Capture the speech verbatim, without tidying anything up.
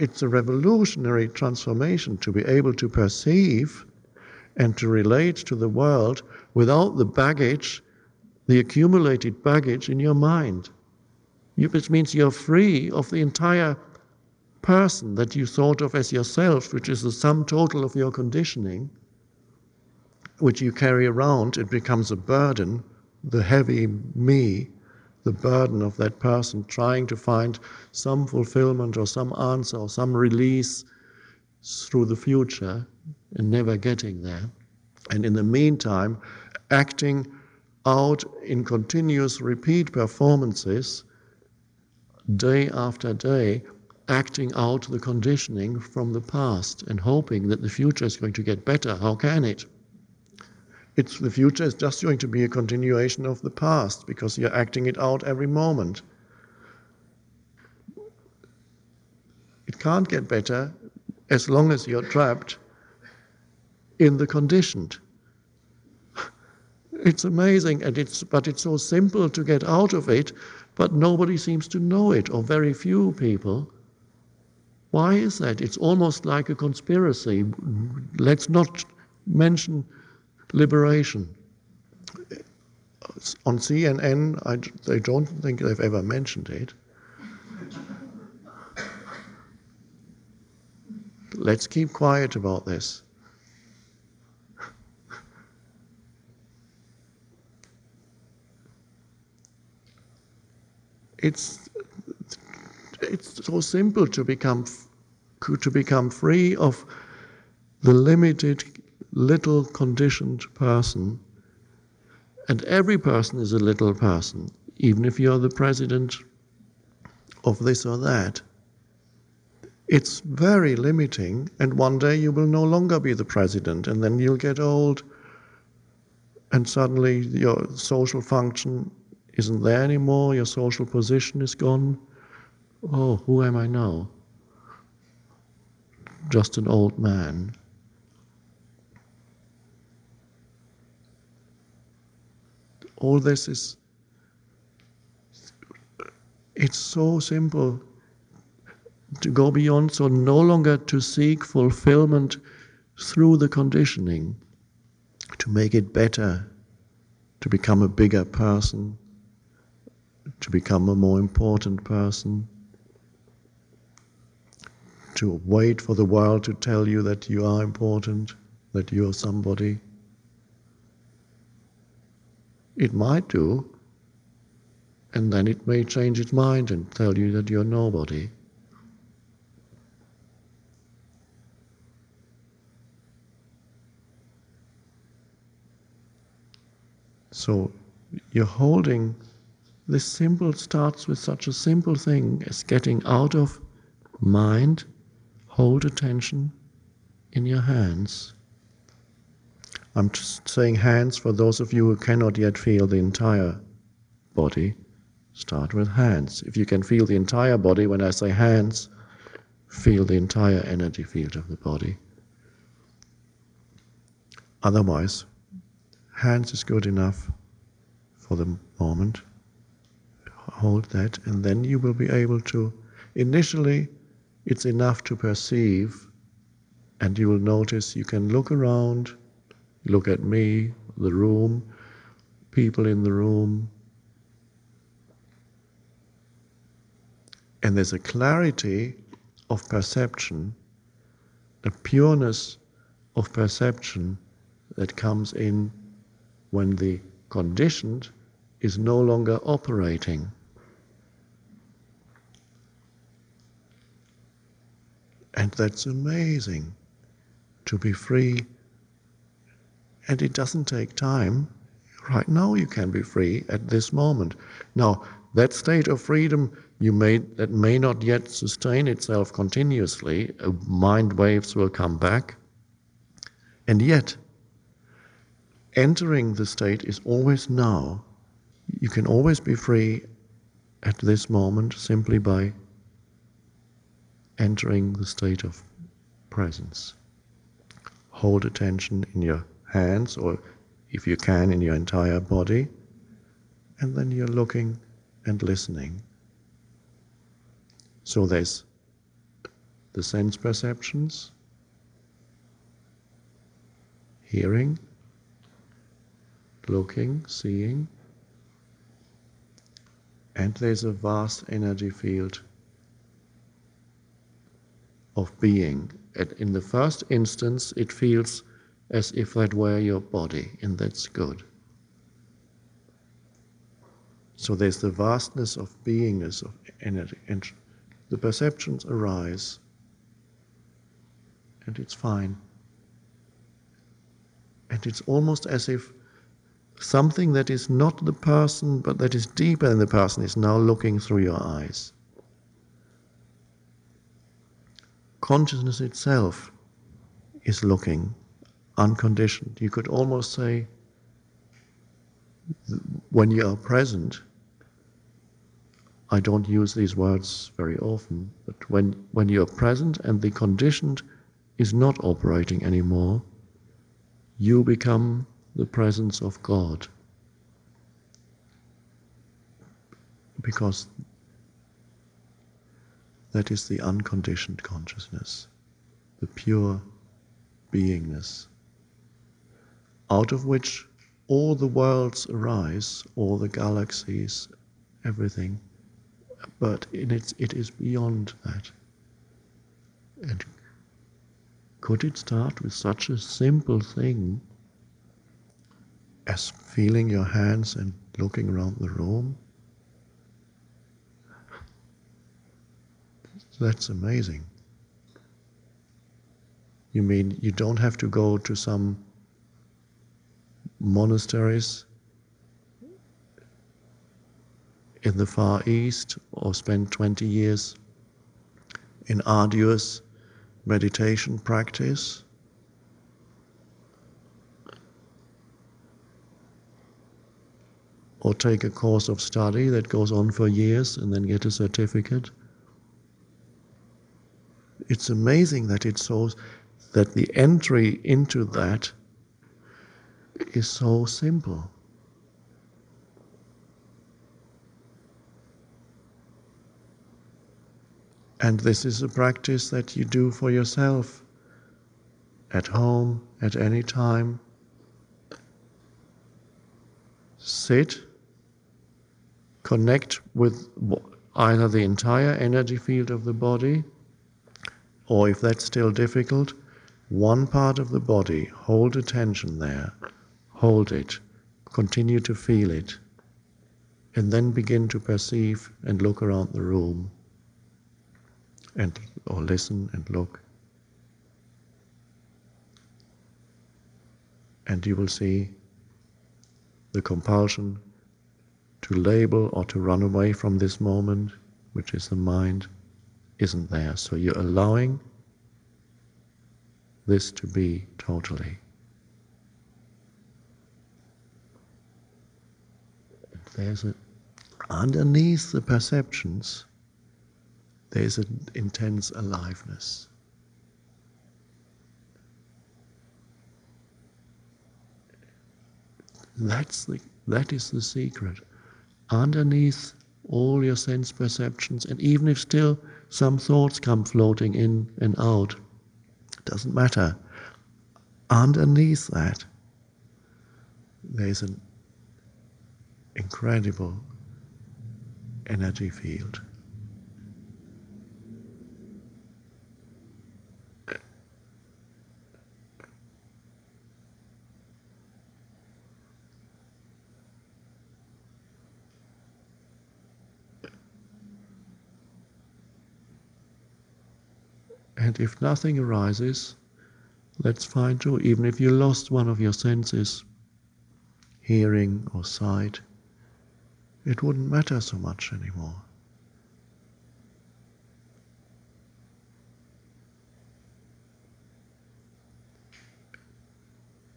it's a revolutionary transformation to be able to perceive and to relate to the world without the baggage, the accumulated baggage in your mind. You, which means you're free of the entire person that you thought of as yourself, which is the sum total of your conditioning, which you carry around. It becomes a burden, the heavy me, the burden of that person trying to find some fulfillment or some answer or some release through the future and never getting there. And in the meantime, acting out in continuous repeat performances, day after day, acting out the conditioning from the past and hoping that the future is going to get better. How can it? It's, the future is just going to be a continuation of the past because you're acting it out every moment. It can't get better as long as you're trapped in the conditioned. It's amazing, and it's, but it's so simple to get out of it, but nobody seems to know it, or very few people. Why is that? It's almost like a conspiracy. Let's not mention liberation. On C N N, I, they don't think they've ever mentioned it. Let's keep quiet about this. It's, it's so simple to become, to become free of the limited, little conditioned person. And every person is a little person, even if you're the president of this or that. It's very limiting, and one day you will no longer be the president, and then you'll get old, and suddenly your social function isn't there anymore, your social position is gone. Oh, who am I now? Just an old man. All this is, it's so simple to go beyond, so no longer to seek fulfillment through the conditioning, to make it better, to become a bigger person, to become a more important person, to wait for the world to tell you that you are important, that you are somebody. It might do, and then it may change its mind and tell you that you're nobody. So you're holding, this simple starts with such a simple thing as getting out of mind, hold attention in your hands. I'm just saying hands for those of you who cannot yet feel the entire body. Start with hands. If you can feel the entire body, when I say hands, feel the entire energy field of the body. Otherwise, hands is good enough for the moment. Hold that, and then you will be able to, initially, it's enough to perceive, and you will notice you can look around, look at me, the room, people in the room, and there's a clarity of perception, a pureness of perception that comes in when the conditioned is no longer operating. And that's amazing, to be free. And it doesn't take time. Right now you can be free at this moment. Now, that state of freedom you may, that may not yet sustain itself continuously, uh, mind waves will come back. And yet, entering the state is always now. You can always be free at this moment simply by entering the state of presence. Hold attention in your hands, or if you can, in your entire body, and then you're looking and listening. So there's the sense perceptions, hearing, looking, seeing, and there's a vast energy field of being. And in the first instance, it feels as if that were your body, and that's good. So there's the vastness of beingness, of energy, and the perceptions arise, and it's fine. And it's almost as if something that is not the person, but that is deeper than the person, is now looking through your eyes. Consciousness itself is looking, unconditioned. You could almost say, when you are present, I don't use these words very often, but when, when you are present and the conditioned is not operating anymore, you become the presence of God. Because that is the unconditioned consciousness, the pure beingness, out of which all the worlds arise, all the galaxies, everything, but in its, it is beyond that. And could it start with such a simple thing as feeling your hands and looking around the room? That's amazing. You mean you don't have to go to some monasteries in the Far East or spend twenty years in arduous meditation practice? Or take a course of study that goes on for years and then get a certificate? It's amazing that it's so, that the entry into that is so simple. And this is a practice that you do for yourself, at home, at any time. Sit, connect with either the entire energy field of the body, or if that's still difficult, one part of the body. Hold attention there, hold it, continue to feel it, and then begin to perceive and look around the room, and or listen and look. And you will see the compulsion to label or to run away from this moment, which is the mind, isn't there. So you're allowing this to be totally. And there's a, underneath the perceptions, there's an intense aliveness. That's the, that is the secret. Underneath all your sense perceptions, and even if still some thoughts come floating in and out, it doesn't matter. Underneath that, there's an incredible energy field. And if nothing arises, that's fine too. Even if you lost one of your senses, hearing or sight, it wouldn't matter so much anymore.